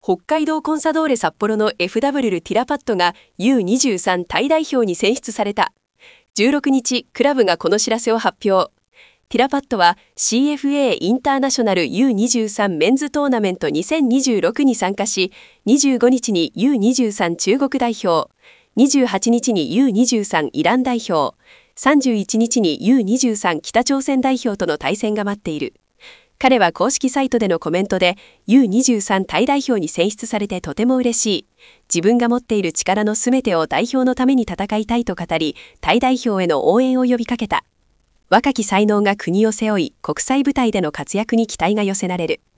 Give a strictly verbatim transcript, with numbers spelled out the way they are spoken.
北海道コンサドーレ札幌の エフダブリュー ティラパットが ユーにじゅうさん タイ代表に選出された。じゅうろくにち、クラブがこの知らせを発表。ティラパットは シーエフエー インターナショナル ユーにじゅうさん メンズトーナメントにせんにじゅうろくに参加し、にじゅうごにちに ユーにじゅうさん 中国代表、にじゅうはちにちに ユーにじゅうさん イラン代表、さんじゅういちにちに ユーにじゅうさん 北朝鮮代表との対戦が待っている。彼は公式サイトでのコメントで ユーにじゅうさん タイ代表に選出されてとても嬉しい。自分が持っている力のすべてを代表のために戦いたいと語り、タイ代表への応援を呼びかけた。若き才能が国を背負い、国際舞台での活躍に期待が寄せられる。